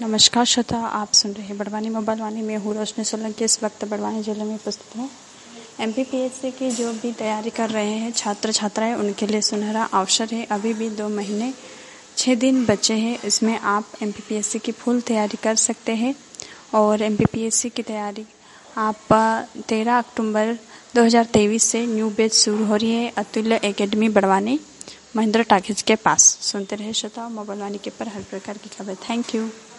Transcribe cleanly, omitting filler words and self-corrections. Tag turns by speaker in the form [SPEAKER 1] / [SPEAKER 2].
[SPEAKER 1] नमस्कार श्रोता, आप सुन रहे हैं बड़वानी मोबाइल वाणी में हूँ रोशनी सोलंकी। इस वक्त बड़वानी जिले में उपस्थित हूँ। MPPSC की जो भी तैयारी कर रहे हैं छात्र छात्राएं, उनके लिए सुनहरा अवसर है। अभी भी 2 महीने 6 दिन बचे हैं। इसमें आप MPPSC की फुल तैयारी कर सकते हैं और MPPSC की तैयारी आप 13 अक्टूबर 2023 से न्यू बैच शुरू हो रही है अतुल्य एकेडमी बड़वानी महिंद्रा टाकीज के पास। सुनते रहे श्रोता मोबाइल वाणी के पर हर प्रकार की खबर। Thank you.